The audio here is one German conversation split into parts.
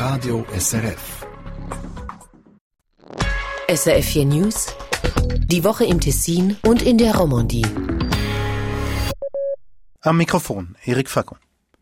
Radio SRF. SRF 4 News. Die Woche im Tessin und in der Romandie. Am Mikrofon Erik Facon.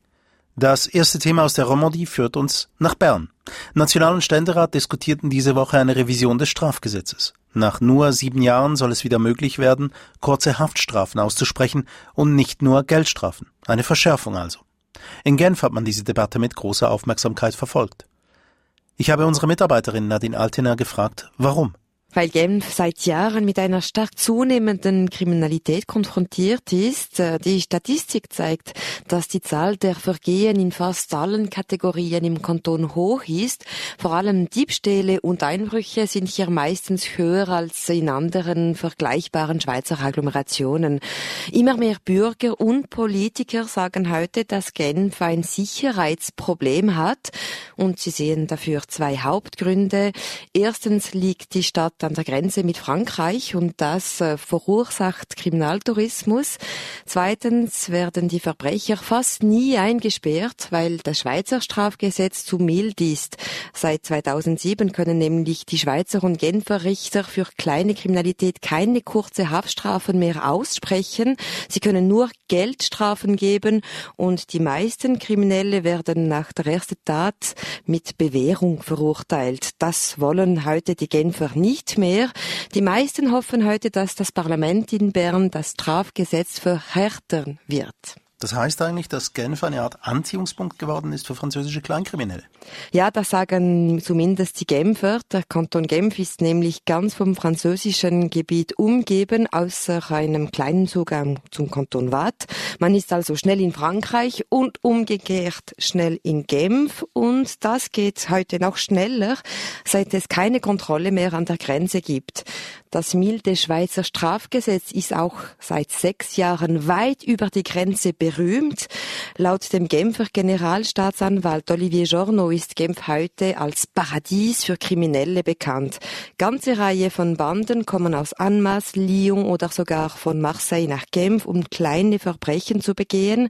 Das erste Thema aus der Romandie führt uns nach Bern. National- und Ständerat diskutierten diese Woche eine Revision des Strafgesetzes. Nach nur 7 Jahren soll es wieder möglich werden, kurze Haftstrafen auszusprechen und nicht nur Geldstrafen. Eine Verschärfung also. In Genf hat man diese Debatte mit großer Aufmerksamkeit verfolgt. Ich habe unsere Mitarbeiterin Nadine Altener gefragt, warum? Weil Genf seit Jahren mit einer stark zunehmenden Kriminalität konfrontiert ist. Die Statistik zeigt, dass die Zahl der Vergehen in fast allen Kategorien im Kanton hoch ist. Vor allem Diebstähle und Einbrüche sind hier meistens höher als in anderen vergleichbaren Schweizer Agglomerationen. Immer mehr Bürger und Politiker sagen heute, dass Genf ein Sicherheitsproblem hat. Und sie sehen dafür 2 Hauptgründe. Erstens liegt die Stadt an der Grenze mit Frankreich und das verursacht Kriminaltourismus. Zweitens werden die Verbrecher fast nie eingesperrt, weil das Schweizer Strafgesetz zu mild ist. Seit 2007 können nämlich die Schweizer und Genfer Richter für kleine Kriminalität keine kurze Haftstrafen mehr aussprechen. Sie können nur Geldstrafen geben und die meisten Kriminelle werden nach der ersten Tat mit Bewährung verurteilt. Das wollen heute die Genfer nicht mehr. Die meisten hoffen heute, dass das Parlament in Bern das Strafgesetz verhärtern wird. Das heißt eigentlich, dass Genf eine Art Anziehungspunkt geworden ist für französische Kleinkriminelle? Ja, das sagen zumindest die Genfer. Der Kanton Genf ist nämlich ganz vom französischen Gebiet umgeben, außer einem kleinen Zugang zum Kanton Waadt. Man ist also schnell in Frankreich und umgekehrt schnell in Genf. Und das geht heute noch schneller, seit es keine Kontrolle mehr an der Grenze gibt. Das milde Schweizer Strafgesetz ist auch seit 6 Jahren weit über die Grenze berühmt. Laut dem Genfer Generalstaatsanwalt Olivier Journo ist Genf heute als Paradies für Kriminelle bekannt. Ganze Reihe von Banden kommen aus Annemasse, Lyon oder sogar von Marseille nach Genf, um kleine Verbrechen zu begehen.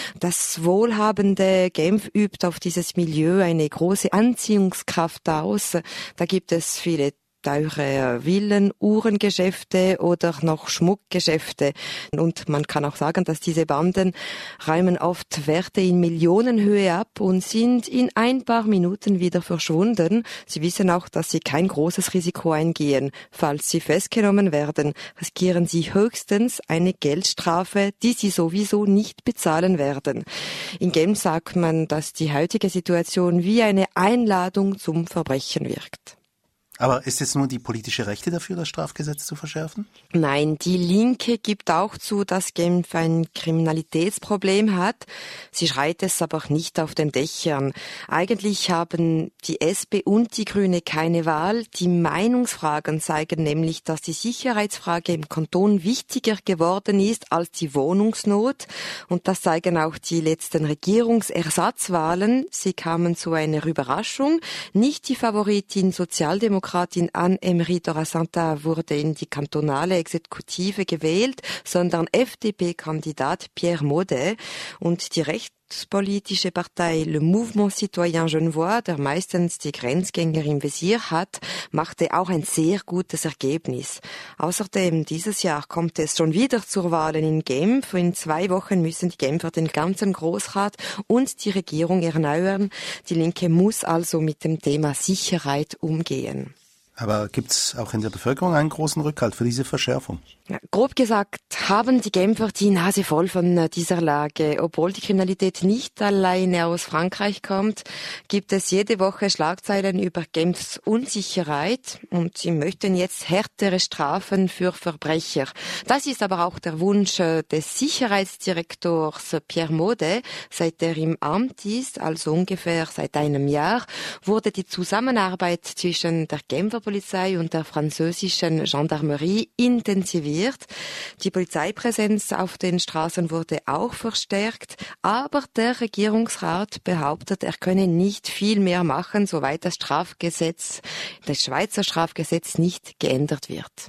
Das wohlhabende Genf übt auf dieses Milieu eine große Anziehungskraft aus. Da gibt es viele teure Villen, Uhrengeschäfte oder noch Schmuckgeschäfte. Und man kann auch sagen, dass diese Banden räumen oft Werte in Millionenhöhe ab und sind in ein paar Minuten wieder verschwunden. Sie wissen auch, dass sie kein großes Risiko eingehen. Falls sie festgenommen werden, riskieren sie höchstens eine Geldstrafe, die sie sowieso nicht bezahlen werden. In Genf sagt man, dass die heutige Situation wie eine Einladung zum Verbrechen wirkt. Aber ist jetzt nur die politische Rechte dafür, das Strafgesetz zu verschärfen? Nein, die Linke gibt auch zu, dass Genf ein Kriminalitätsproblem hat. Sie schreit es aber nicht auf den Dächern. Eigentlich haben die SP und die Grüne keine Wahl. Die Meinungsfragen zeigen nämlich, dass die Sicherheitsfrage im Kanton wichtiger geworden ist als die Wohnungsnot. Und das zeigen auch die letzten Regierungsersatzwahlen. Sie kamen zu einer Überraschung. Nicht die Favoritin Sozialdemokratin Anne-Emery Dorasanta wurde in die kantonale Exekutive gewählt, sondern FDP-Kandidat Pierre Maudet und die rechtspolitische Partei Le Mouvement Citoyen Genevois, der meistens die Grenzgänger im Visier hat, machte auch ein sehr gutes Ergebnis. Außerdem, dieses Jahr kommt es schon wieder zur Wahl in Genf. In 2 Wochen müssen die Genfer den ganzen Grossrat und die Regierung erneuern. Die Linke muss also mit dem Thema Sicherheit umgehen. Aber gibt es auch in der Bevölkerung einen großen Rückhalt für diese Verschärfung? Ja, grob gesagt haben die Genfer die Nase voll von dieser Lage. Obwohl die Kriminalität nicht alleine aus Frankreich kommt, gibt es jede Woche Schlagzeilen über Genfs Unsicherheit und sie möchten jetzt härtere Strafen für Verbrecher. Das ist aber auch der Wunsch des Sicherheitsdirektors Pierre Maudet. Seit er im Amt ist, also ungefähr seit einem Jahr, wurde die Zusammenarbeit zwischen der Genfer Polizei und der französischen Gendarmerie intensiviert. Die Polizeipräsenz auf den Straßen wurde auch verstärkt, aber der Regierungsrat behauptet, er könne nicht viel mehr machen, soweit das Schweizer Strafgesetz nicht geändert wird.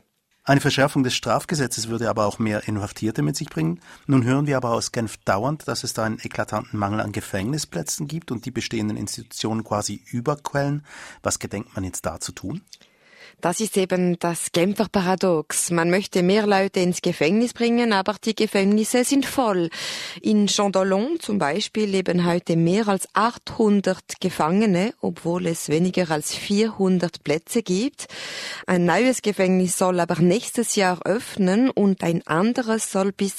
Eine Verschärfung des Strafgesetzes würde aber auch mehr Inhaftierte mit sich bringen. Nun hören wir aber aus Genf dauernd, dass es da einen eklatanten Mangel an Gefängnisplätzen gibt und die bestehenden Institutionen quasi überquellen. Was gedenkt man jetzt da zu tun? Das ist eben das Genfer Paradox. Man möchte mehr Leute ins Gefängnis bringen, aber die Gefängnisse sind voll. In Châtillon zum Beispiel leben heute mehr als 800 Gefangene, obwohl es weniger als 400 Plätze gibt. Ein neues Gefängnis soll aber nächstes Jahr öffnen und ein anderes soll bis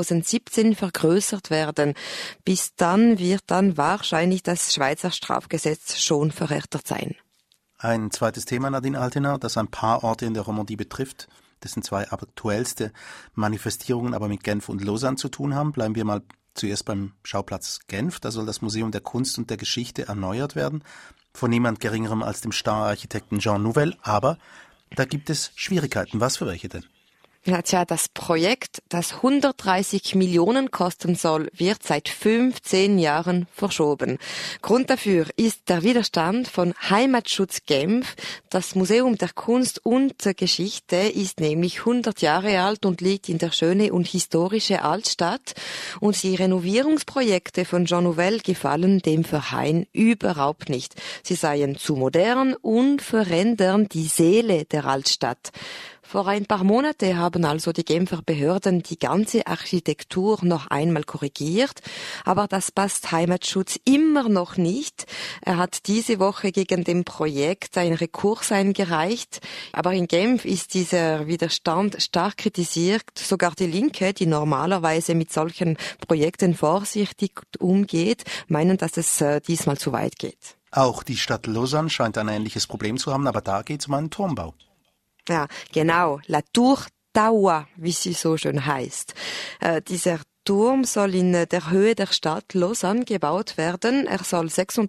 2017 vergrößert werden. Bis dann wird dann wahrscheinlich das Schweizer Strafgesetz schon verhärtet sein. Ein zweites Thema, Nadine Altener, das ein paar Orte in der Romandie betrifft, dessen zwei aktuellste Manifestierungen aber mit Genf und Lausanne zu tun haben. Bleiben wir mal zuerst beim Schauplatz Genf. Da soll das Museum der Kunst und der Geschichte erneuert werden, von niemand Geringerem als dem Star-Architekten Jean Nouvel. Aber da gibt es Schwierigkeiten. Was für welche denn? Ja, das Projekt, das 130 Millionen kosten soll, wird seit 15 Jahren verschoben. Grund dafür ist der Widerstand von Heimatschutz Genf. Das Museum der Kunst und der Geschichte ist nämlich 100 Jahre alt und liegt in der schönen und historischen Altstadt. Und die Renovierungsprojekte von Jean Nouvel gefallen dem Verein überhaupt nicht. Sie seien zu modern und verändern die Seele der Altstadt. Vor ein paar Monaten haben also die Genfer Behörden die ganze Architektur noch einmal korrigiert, aber das passt Heimatschutz immer noch nicht. Er hat diese Woche gegen dem Projekt einen Rekurs eingereicht, aber in Genf ist dieser Widerstand stark kritisiert. Sogar die Linke, die normalerweise mit solchen Projekten vorsichtig umgeht, meinen, dass es diesmal zu weit geht. Auch die Stadt Lausanne scheint ein ähnliches Problem zu haben, aber da geht es um einen Turmbau. Ja, genau. La Tour d'Aua, wie sie so schön heißt. Dieser Turm soll in der Höhe der Stadt Lausanne gebaut werden. Er soll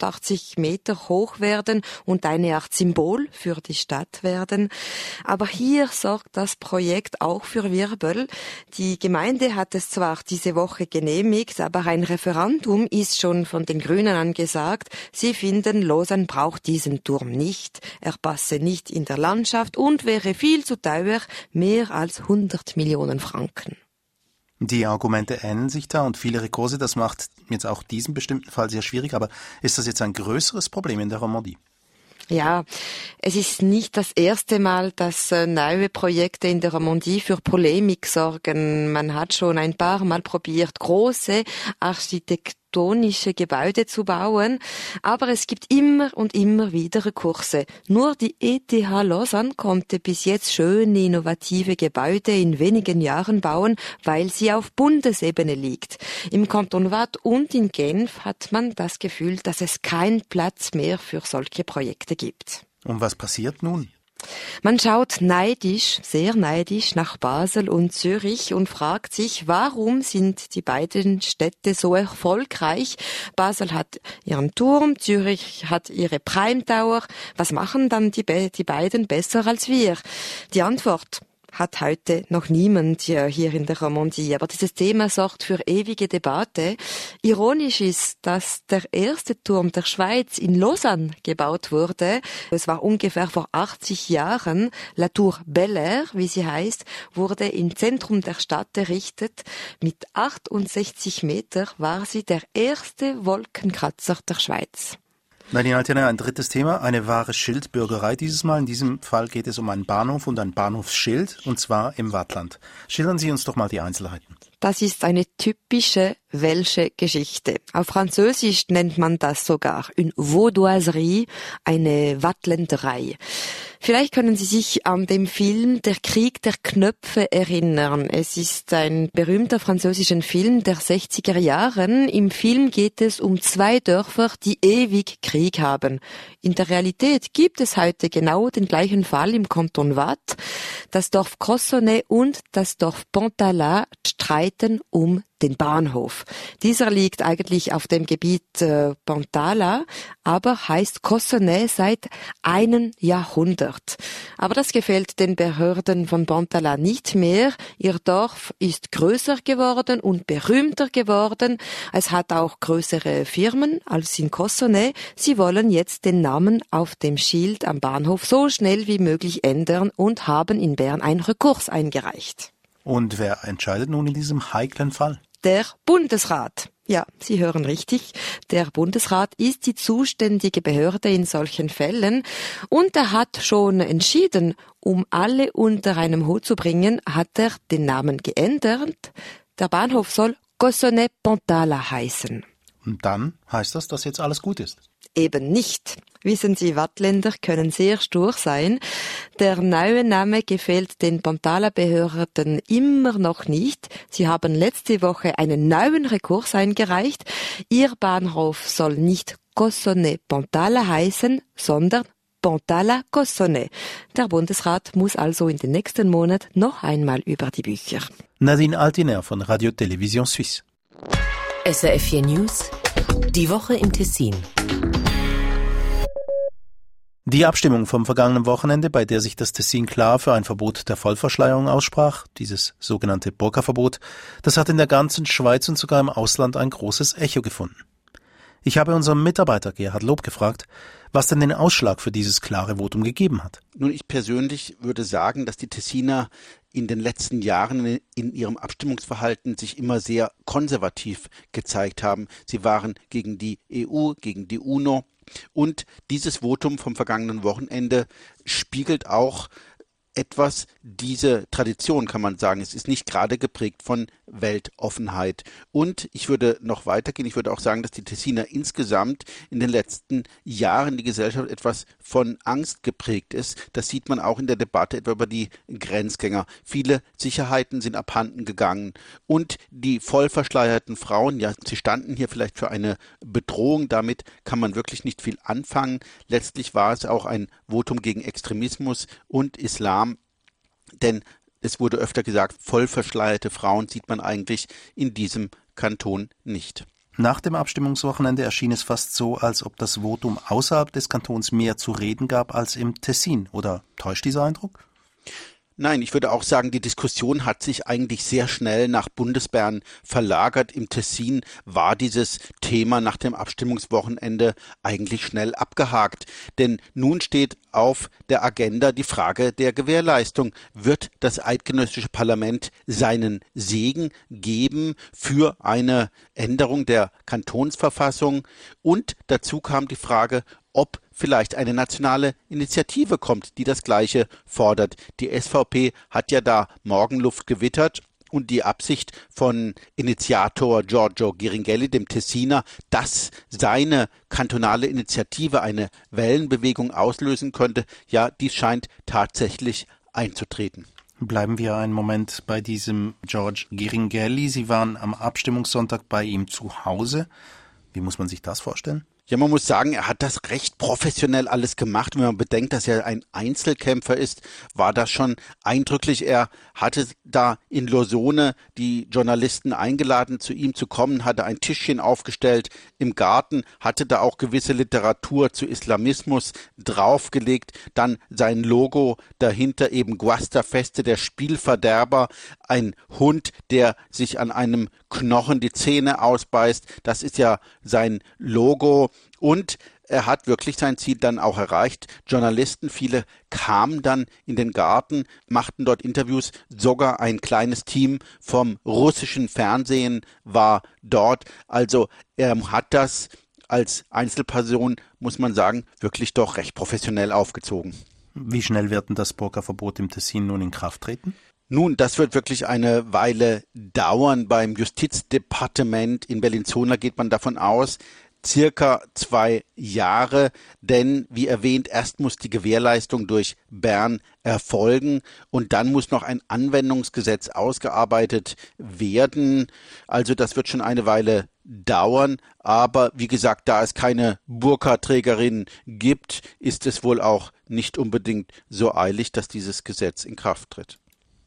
86 Meter hoch werden und eine Art Symbol für die Stadt werden. Aber hier sorgt das Projekt auch für Wirbel. Die Gemeinde hat es zwar diese Woche genehmigt, aber ein Referendum ist schon von den Grünen angesagt. Sie finden, Lausanne braucht diesen Turm nicht. Er passe nicht in der Landschaft und wäre viel zu teuer, mehr als 100 Millionen Franken. Die Argumente ähneln sich da und viele Rekurse, das macht jetzt auch diesen bestimmten Fall sehr schwierig, aber ist das jetzt ein größeres Problem in der Romandie? Ja, es ist nicht das erste Mal, dass neue Projekte in der Romandie für Polemik sorgen. Man hat schon ein paar Mal probiert, große architektonische Gebäude zu bauen, aber es gibt immer und immer wieder Rekurse. Nur die ETH Lausanne konnte bis jetzt schöne, innovative Gebäude in wenigen Jahren bauen, weil sie auf Bundesebene liegt. Im Kanton Waadt und in Genf hat man das Gefühl, dass es keinen Platz mehr für solche Projekte gibt. Und was passiert nun? Man schaut neidisch, sehr neidisch nach Basel und Zürich und fragt sich, warum sind die beiden Städte so erfolgreich? Basel hat ihren Turm, Zürich hat ihre Prime Tower. Was machen dann die beiden besser als wir? Die Antwort hat heute noch niemand hier in der Romandie. Aber dieses Thema sorgt für ewige Debatte. Ironisch ist, dass der erste Turm der Schweiz in Lausanne gebaut wurde. Es war ungefähr vor 80 Jahren. La Tour Bel Air, wie sie heißt, wurde im Zentrum der Stadt errichtet. Mit 68 Meter war sie der erste Wolkenkratzer der Schweiz. Nadine Altener, ein drittes Thema, eine wahre Schildbürgerei dieses Mal. In diesem Fall geht es um einen Bahnhof und ein Bahnhofsschild, und zwar im Waadtland. Schildern Sie uns doch mal die Einzelheiten. Das ist eine typische welsche Geschichte. Auf Französisch nennt man das sogar une vaudoiserie, eine Waadtländerei. Vielleicht können Sie sich an den Film Der Krieg der Knöpfe erinnern. Es ist ein berühmter französischer Film der 60er Jahren. Im Film geht es um zwei Dörfer, die ewig Krieg haben. In der Realität gibt es heute genau den gleichen Fall im Kanton Waadt. Das Dorf Crossonnet und das Dorf Pontala streiten um den Bahnhof. Dieser liegt eigentlich auf dem Gebiet Pontala, aber heißt Cossonay seit einem Jahrhundert. Aber das gefällt den Behörden von Pontala nicht mehr. Ihr Dorf ist größer geworden und berühmter geworden. Es hat auch größere Firmen als in Cossonay. Sie wollen jetzt den Namen auf dem Schild am Bahnhof so schnell wie möglich ändern und haben in Bern einen Rekurs eingereicht. Und wer entscheidet nun in diesem heiklen Fall? Der Bundesrat. Ja, Sie hören richtig. Der Bundesrat ist die zuständige Behörde in solchen Fällen und er hat schon entschieden, um alle unter einem Hut zu bringen, hat er den Namen geändert. Der Bahnhof soll Cossonay-Pontala heißen. Und dann heißt das, dass jetzt alles gut ist? Eben nicht. Wissen Sie, Wattländer können sehr stur sein. Der neue Name gefällt den Pontala-Behörden immer noch nicht. Sie haben letzte Woche einen neuen Rekurs eingereicht. Ihr Bahnhof soll nicht Cossonay-Pontala heißen, sondern Pontala-Cossonay. Der Bundesrat muss also in den nächsten Monaten noch einmal über die Bücher. Nadine Altiner von Radio Télévision Suisse. SRF 4 News, die Woche im Tessin. Die Abstimmung vom vergangenen Wochenende, bei der sich das Tessin klar für ein Verbot der Vollverschleierung aussprach, dieses sogenannte Burka-Verbot, das hat in der ganzen Schweiz und sogar im Ausland ein großes Echo gefunden. Ich habe unseren Mitarbeiter Gerhard Lob gefragt, was denn den Ausschlag für dieses klare Votum gegeben hat. Nun, ich persönlich würde sagen, dass die Tessiner in den letzten Jahren in ihrem Abstimmungsverhalten sich immer sehr konservativ gezeigt haben. Sie waren gegen die EU, gegen die UNO. Und dieses Votum vom vergangenen Wochenende spiegelt auch etwas diese Tradition, kann man sagen. Es ist nicht gerade geprägt von Weltoffenheit. Und ich würde noch weitergehen. Ich würde auch sagen, dass die Tessiner insgesamt in den letzten Jahren die Gesellschaft etwas von Angst geprägt ist. Das sieht man auch in der Debatte etwa über die Grenzgänger. Viele Sicherheiten sind abhanden gegangen. Und die vollverschleierten Frauen, ja, sie standen hier vielleicht für eine Bedrohung. Damit kann man wirklich nicht viel anfangen. Letztlich war es auch ein Votum gegen Extremismus und Islam. Denn es wurde öfter gesagt, vollverschleierte Frauen sieht man eigentlich in diesem Kanton nicht. Nach dem Abstimmungswochenende erschien es fast so, als ob das Votum außerhalb des Kantons mehr zu reden gab als im Tessin. Oder täuscht dieser Eindruck? Nein, ich würde auch sagen, die Diskussion hat sich eigentlich sehr schnell nach Bundesbern verlagert. Im Tessin war dieses Thema nach dem Abstimmungswochenende eigentlich schnell abgehakt. Denn nun steht auf der Agenda die Frage der Gewährleistung. Wird das eidgenössische Parlament seinen Segen geben für eine Änderung der Kantonsverfassung? Und dazu kam die Frage, ob vielleicht eine nationale Initiative kommt, die das Gleiche fordert. Die SVP hat ja da Morgenluft gewittert und die Absicht von Initiator Giorgio Giringhelli, dem Tessiner, dass seine kantonale Initiative eine Wellenbewegung auslösen könnte, ja, dies scheint tatsächlich einzutreten. Bleiben wir einen Moment bei diesem Giorgio Giringhelli. Sie waren am Abstimmungssonntag bei ihm zu Hause. Wie muss man sich das vorstellen? Ja, man muss sagen, er hat das recht professionell alles gemacht. Wenn man bedenkt, dass er ein Einzelkämpfer ist, war das schon eindrücklich. Er hatte da in Lausanne die Journalisten eingeladen, zu ihm zu kommen, hatte ein Tischchen aufgestellt im Garten, hatte da auch gewisse Literatur zu Islamismus draufgelegt, dann sein Logo dahinter, eben Guasta Feste, der Spielverderber, ein Hund, der sich an einem Knochen die Zähne ausbeißt. Das ist ja sein Logo. Und er hat wirklich sein Ziel dann auch erreicht. Journalisten, viele kamen dann in den Garten, machten dort Interviews. Sogar ein kleines Team vom russischen Fernsehen war dort. Also er hat das als Einzelperson, muss man sagen, wirklich doch recht professionell aufgezogen. Wie schnell wird denn das Burka-Verbot im Tessin nun in Kraft treten? Nun, das wird wirklich eine Weile dauern. Beim Justizdepartement in Bellinzona geht man davon aus, circa 2 Jahre, denn wie erwähnt, erst muss die Gewährleistung durch Bern erfolgen und dann muss noch ein Anwendungsgesetz ausgearbeitet werden. Also das wird schon eine Weile dauern, aber wie gesagt, da es keine Burka-Trägerin gibt, ist es wohl auch nicht unbedingt so eilig, dass dieses Gesetz in Kraft tritt.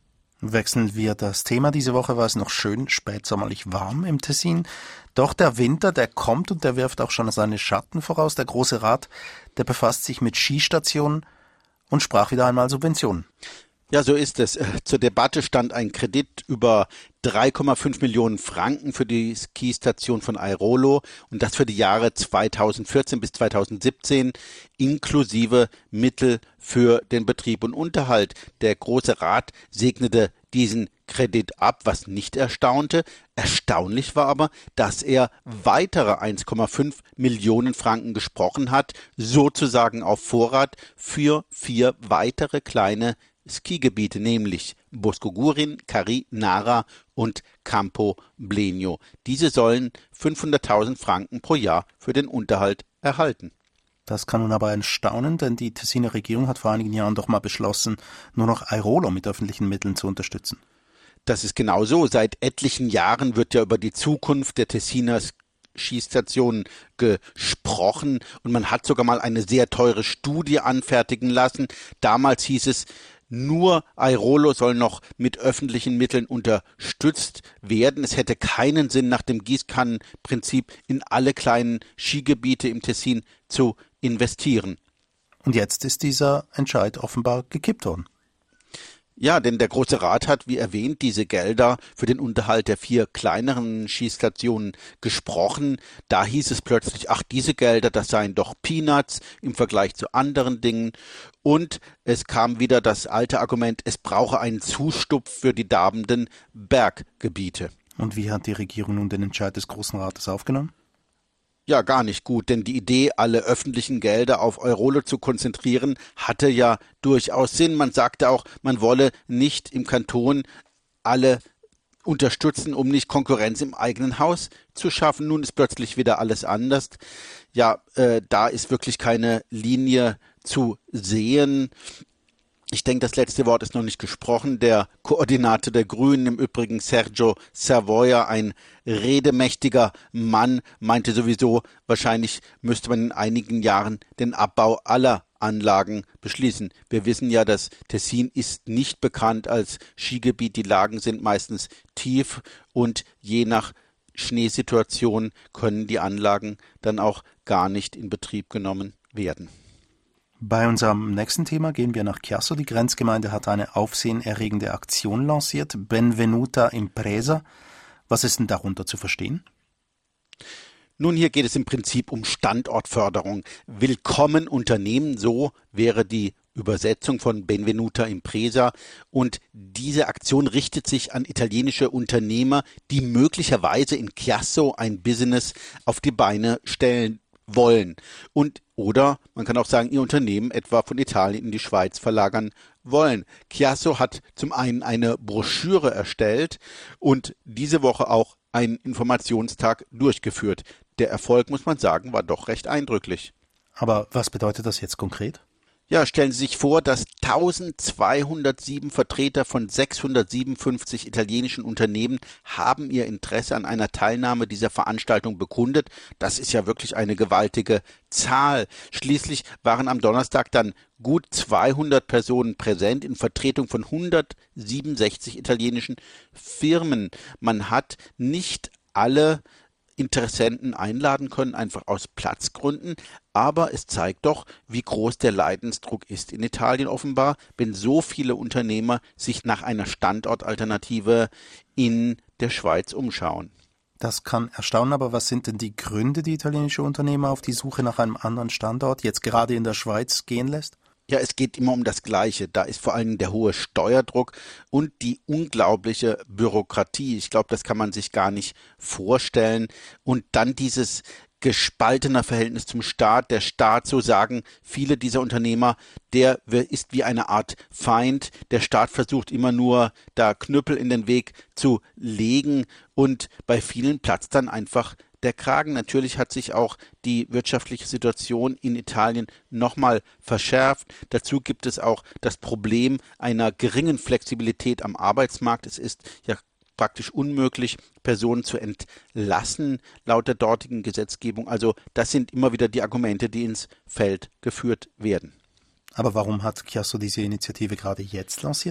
Wechseln wir das Thema. Diese Woche war es noch schön spätsommerlich warm im Tessin. Doch der Winter, der kommt und der wirft auch schon seine Schatten voraus. Der Große Rat, der befasst sich mit Skistationen und sprach wieder einmal Subventionen. Ja, so ist es. Zur Debatte stand ein Kredit über 3,5 Millionen Franken für die Skistation von Airolo und das für die Jahre 2014 bis 2017 inklusive Mittel für den Betrieb und Unterhalt. Der Große Rat segnete diesen Kredit ab, was nicht erstaunte. Erstaunlich war aber, dass er weitere 1,5 Millionen Franken gesprochen hat, sozusagen auf Vorrat für 4 weitere kleine Skigebiete, nämlich Bosco Gurin, Cari, Nara und Campo Blenio. Diese sollen 500.000 Franken pro Jahr für den Unterhalt erhalten. Das kann nun aber erstaunen, denn die Tessiner Regierung hat vor einigen Jahren doch mal beschlossen, nur noch Airolo mit öffentlichen Mitteln zu unterstützen. Das ist genau so. Seit etlichen Jahren wird ja über die Zukunft der Tessiner Skistationen gesprochen und man hat sogar mal eine sehr teure Studie anfertigen lassen. Damals hieß es, nur Airolo soll noch mit öffentlichen Mitteln unterstützt werden. Es hätte keinen Sinn, nach dem Gießkannenprinzip in alle kleinen Skigebiete im Tessin zu investieren. Und jetzt ist dieser Entscheid offenbar gekippt worden. Ja, denn der Große Rat hat, wie erwähnt, diese Gelder für den Unterhalt der 4 kleineren Skistationen gesprochen. Da hieß es plötzlich, ach, diese Gelder, das seien doch Peanuts im Vergleich zu anderen Dingen. Und es kam wieder das alte Argument, es brauche einen Zustupf für die darbenden Berggebiete. Und wie hat die Regierung nun den Entscheid des Großen Rates aufgenommen? Ja, gar nicht gut, denn die Idee, alle öffentlichen Gelder auf Airolo zu konzentrieren, hatte ja durchaus Sinn. Man sagte auch, man wolle nicht im Kanton alle unterstützen, um nicht Konkurrenz im eigenen Haus zu schaffen. Nun ist plötzlich wieder alles anders. Ja, da ist wirklich keine Linie zu sehen. Ich denke, das letzte Wort ist noch nicht gesprochen. Der Koordinator der Grünen, im Übrigen Sergio Savoia, ein redemächtiger Mann, meinte sowieso, wahrscheinlich müsste man in einigen Jahren den Abbau aller Anlagen beschließen. Wir wissen ja, das Tessin ist nicht bekannt als Skigebiet. Die Lagen sind meistens tief und je nach Schneesituation können die Anlagen dann auch gar nicht in Betrieb genommen werden. Bei unserem nächsten Thema gehen wir nach Chiasso. Die Grenzgemeinde hat eine aufsehenerregende Aktion lanciert, Benvenuta Impresa. Was ist denn darunter zu verstehen? Nun, hier geht es im Prinzip um Standortförderung. Willkommen Unternehmen, so wäre die Übersetzung von Benvenuta Impresa. Und diese Aktion richtet sich an italienische Unternehmer, die möglicherweise in Chiasso ein Business auf die Beine stellen wollen. Oder man kann auch sagen, ihr Unternehmen etwa von Italien in die Schweiz verlagern wollen. Chiasso hat zum einen eine Broschüre erstellt und diese Woche auch einen Informationstag durchgeführt. Der Erfolg, muss man sagen, war doch recht eindrücklich. Aber was bedeutet das jetzt konkret? Ja, stellen Sie sich vor, dass 1207 Vertreter von 657 italienischen Unternehmen haben ihr Interesse an einer Teilnahme dieser Veranstaltung bekundet. Das ist ja wirklich eine gewaltige Zahl. Schließlich waren am Donnerstag dann gut 200 Personen präsent in Vertretung von 167 italienischen Firmen. Man hat nicht alle Interessenten einladen können, einfach aus Platzgründen. Aber es zeigt doch, wie groß der Leidensdruck ist in Italien offenbar, wenn so viele Unternehmer sich nach einer Standortalternative in der Schweiz umschauen. Das kann erstaunen, aber was sind denn die Gründe, die italienische Unternehmer auf die Suche nach einem anderen Standort jetzt gerade in der Schweiz gehen lässt? Ja, es geht immer um das Gleiche. Da ist vor allem der hohe Steuerdruck und die unglaubliche Bürokratie. Ich glaube, das kann man sich gar nicht vorstellen. Und dann dieses gespaltener Verhältnis zum Staat. Der Staat, so sagen viele dieser Unternehmer, der ist wie eine Art Feind. Der Staat versucht immer nur, da Knüppel in den Weg zu legen und bei vielen platzt dann einfach der Kragen. Natürlich hat sich auch die wirtschaftliche Situation in Italien nochmal verschärft. Dazu gibt es auch das Problem einer geringen Flexibilität am Arbeitsmarkt. Es ist ja praktisch unmöglich, Personen zu entlassen, laut der dortigen Gesetzgebung. Also das sind immer wieder die Argumente, die ins Feld geführt werden. Aber warum hat Chiasso diese Initiative gerade jetzt lanciert?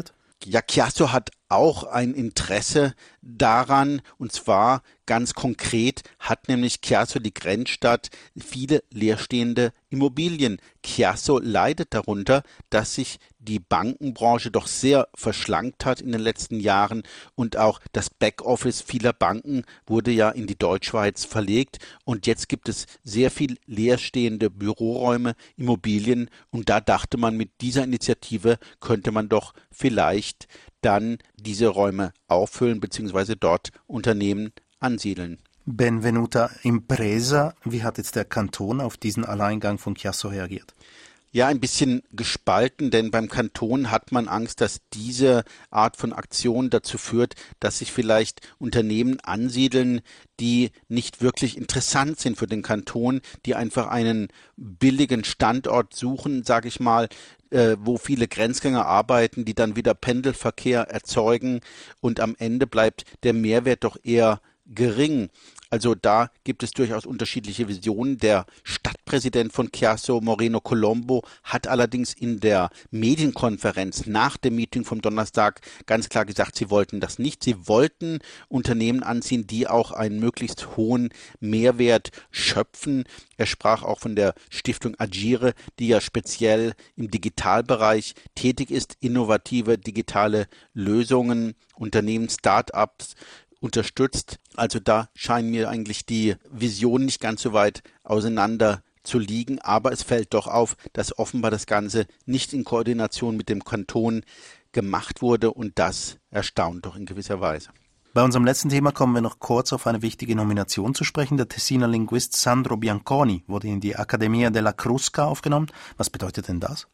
Ja, Chiasso hat auch ein Interesse daran, und zwar ganz konkret hat nämlich Chiasso, die Grenzstadt, viele leerstehende Immobilien. Chiasso leidet darunter, dass sich die Bankenbranche doch sehr verschlankt hat in den letzten Jahren und auch das Backoffice vieler Banken wurde ja in die Deutschschweiz verlegt und jetzt gibt es sehr viel leerstehende Büroräume, Immobilien und da dachte man, mit dieser Initiative könnte man doch vielleicht dann diese Räume auffüllen bzw. dort Unternehmen ansiedeln. Benvenuta Impresa, wie hat jetzt der Kanton auf diesen Alleingang von Chiasso reagiert? Ja, ein bisschen gespalten, denn beim Kanton hat man Angst, dass diese Art von Aktion dazu führt, dass sich vielleicht Unternehmen ansiedeln, die nicht wirklich interessant sind für den Kanton, die einfach einen billigen Standort suchen, sage ich mal, wo viele Grenzgänger arbeiten, die dann wieder Pendelverkehr erzeugen und am Ende bleibt der Mehrwert doch eher gering. Also da gibt es durchaus unterschiedliche Visionen. Der Stadtpräsident von Chiasso, Moreno Colombo, hat allerdings in der Medienkonferenz nach dem Meeting vom Donnerstag ganz klar gesagt, sie wollten das nicht. Sie wollten Unternehmen anziehen, die auch einen möglichst hohen Mehrwert schöpfen. Er sprach auch von der Stiftung Agire, die ja speziell im Digitalbereich tätig ist, innovative digitale Lösungen, Unternehmen, Start-ups unterstützt. Also da scheinen mir eigentlich die Visionen nicht ganz so weit auseinander zu liegen, aber es fällt doch auf, dass offenbar das Ganze nicht in Koordination mit dem Kanton gemacht wurde und das erstaunt doch in gewisser Weise. Bei unserem letzten Thema kommen wir noch kurz auf eine wichtige Nomination zu sprechen. Der Tessiner Linguist Sandro Bianconi wurde in die Accademia della Crusca aufgenommen. Was bedeutet denn das?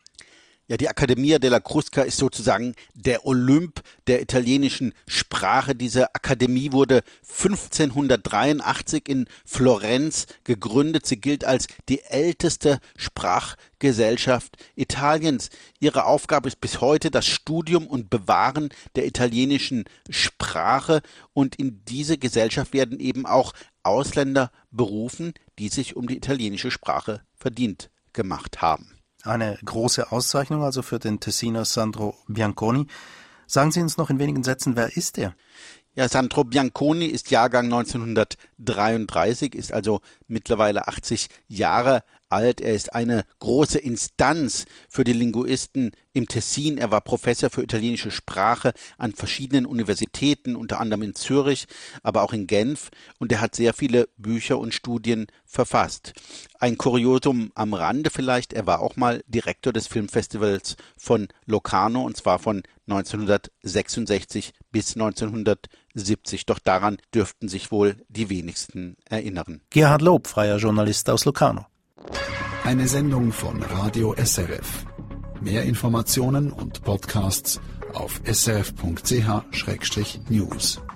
Ja, die Accademia della Crusca ist sozusagen der Olymp der italienischen Sprache. Diese Akademie wurde 1583 in Florenz gegründet. Sie gilt als die älteste Sprachgesellschaft Italiens. Ihre Aufgabe ist bis heute das Studium und Bewahren der italienischen Sprache. Und in diese Gesellschaft werden eben auch Ausländer berufen, die sich um die italienische Sprache verdient gemacht haben. Eine große Auszeichnung also für den Tessiner Sandro Bianconi. Sagen Sie uns noch in wenigen Sätzen, wer ist er? Ja, Sandro Bianconi ist Jahrgang 1933, ist also mittlerweile 80 Jahre alt. Er ist eine große Instanz für die Linguisten im Tessin. Er war Professor für italienische Sprache an verschiedenen Universitäten, unter anderem in Zürich, aber auch in Genf. Und er hat sehr viele Bücher und Studien verfasst. Ein Kuriosum am Rande vielleicht, er war auch mal Direktor des Filmfestivals von Locarno, und zwar von 1966 bis 1970. Doch daran dürften sich wohl die wenigsten erinnern. Gerhard Lob, freier Journalist aus Locarno. Eine Sendung von Radio SRF. Mehr Informationen und Podcasts auf srf.ch/news.